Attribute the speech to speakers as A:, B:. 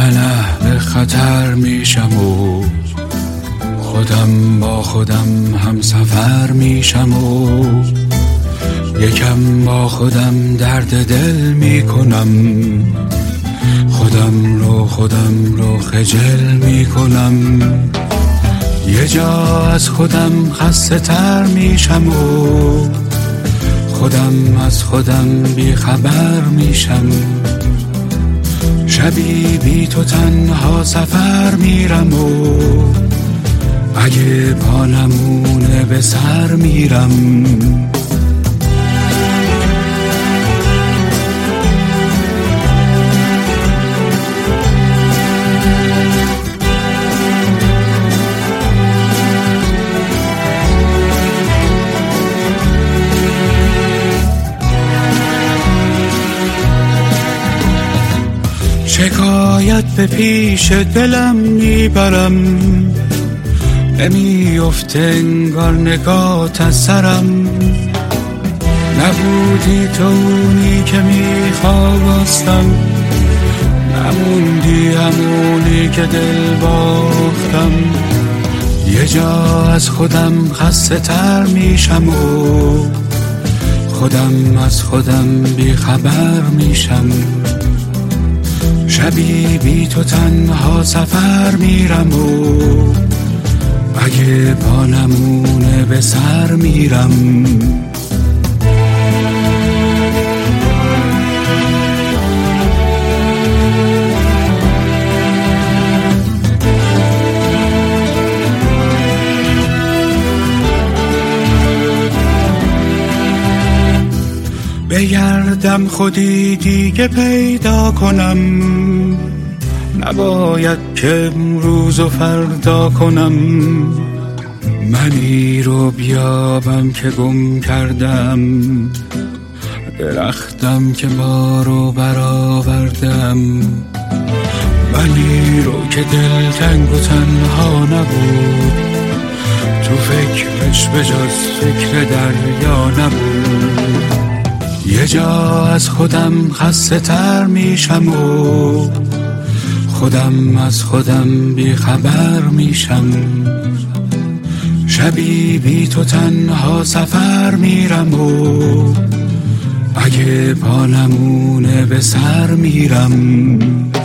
A: من اهل خطر میشم و خودم با خودم هم سفر میشم و یکم با خودم درد دل میکنم، خودم رو خجل میکنم. یه جا از خودم خسته تر میشم و خودم از خودم بی خبر میشم. شبی بی تو تنها سفر میرم و اگه پا نمونه به سر میرم. شکایت به پیش دلم میبرم، نمیفته انگار نگات از سرم. نبودی تو اونی که میخواستم، نموندی همونی که دل باختم. یه جا از خودم خسته تر میشم و خودم از خودم بی خبر میشم. شبی بی تو تنها سفر میرم و اگه پا نمونه به سر میرم. بگردم خودی دیگه پیدا کنم، نباید که امروز و فردا کنم. منی رو بیابم که گم کردم، درختم که ما رو برآوردم. منی رو که دلتنگ و تنها نبود، تو فکرش به جز فکر دریا نبود. یه جا از خودم خسته تر میشم و خودم از خودم بی خبر میشم. شبی بی تو تنها سفر میرم و اگه پا نمونه به سر میرم.